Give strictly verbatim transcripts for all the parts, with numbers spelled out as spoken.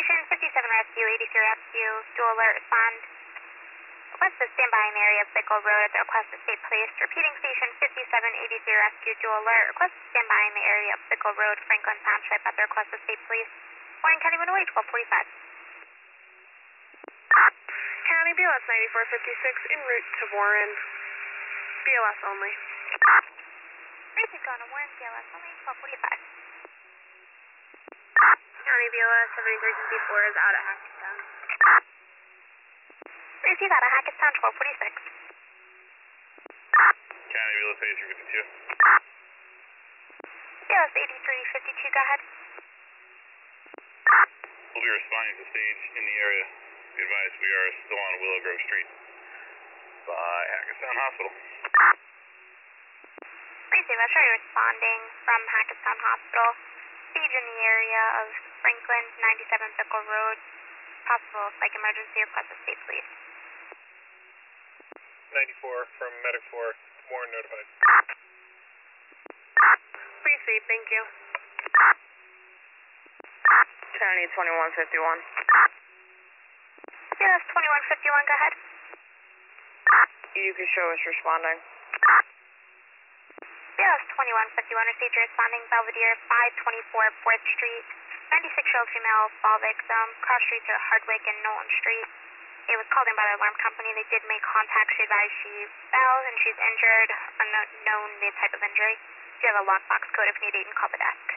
Station, fifty-seven Rescue, eighty-three Rescue, dual alert, respond. Request to stand by in the area of Bickle Road at the request of State Police. Repeating Station, fifty-seven eighty-three Rescue, dual alert. Request to stand by in the area of Bickle Road, Franklin Township at the request of State Police. Warren County one oh eight, twelve forty-five. County B L S ninety-four fifty-six en route to Warren. B L S only. Racing going to Warren, B L S only, twelve forty-five. County B L S seventy-three fifty-four is out at Hackettstown. Receive out of Hackettstown, twelve forty-six. County B L S eighty-three fifty-two. B L S eighty-three fifty-two, go ahead. We'll be responding to stage in the area. Be advised we are still on Willow Grove Street by Hackettstown Hospital. Receive, I'll show you responding from Hackettstown Hospital. Stage in the area of Franklin, ninety-seven Bickle Road. Possible psych emergency, request of State Police. ninety-four from Medic four, Warren notified. Receive, thank you. County twenty-one fifty-one. B L S twenty-one fifty-one, go ahead. You can show us responding. B L S twenty-one fifty-one, received your responding Belvedere, five twenty-four fourth Street. ninety-six-year-old female fall victim. Cross streets are Hardwick and Nolan Street. It was called in by the alarm company. They did make contact. She advised she fell and she's injured. Unknown the type of injury. Do you have a lockbox code if needed? You can call the desk.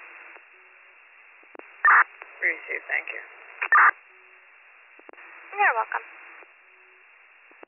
Receive, thank you. You're welcome.